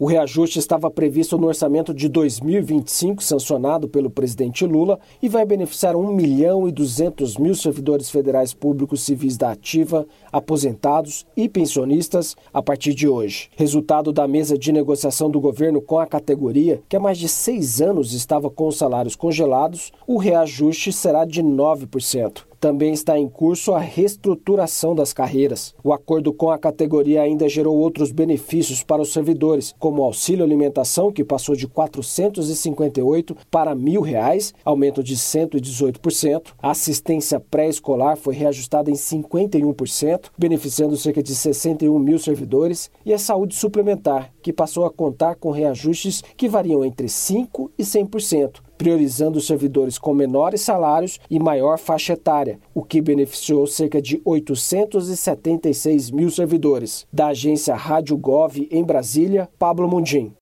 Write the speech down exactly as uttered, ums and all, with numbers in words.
O reajuste estava previsto no orçamento de dois mil e vinte e cinco, sancionado pelo presidente Lula, e vai beneficiar um milhão e duzentos mil servidores federais públicos civis da ativa, aposentados e pensionistas a partir de hoje. Resultado da mesa de negociação do governo com a categoria, que há mais de seis anos estava com os salários congelados, o reajuste será de nove por cento. Também está em curso a reestruturação das carreiras. O acordo com a categoria ainda gerou outros benefícios para os servidores, como o auxílio alimentação, que passou de quatrocentos e cinquenta e oito para mil reais, aumento de cento e dezoito por cento. A assistência pré-escolar foi reajustada em cinquenta e um por cento, beneficiando cerca de sessenta e um mil servidores. E a saúde suplementar, que passou a contar com reajustes que variam entre cinco por cento e cem por cento. Priorizando os servidores com menores salários e maior faixa etária, o que beneficiou cerca de oitocentos e setenta e seis mil servidores. Da agência Rádio Gov em Brasília, Pablo Mundim.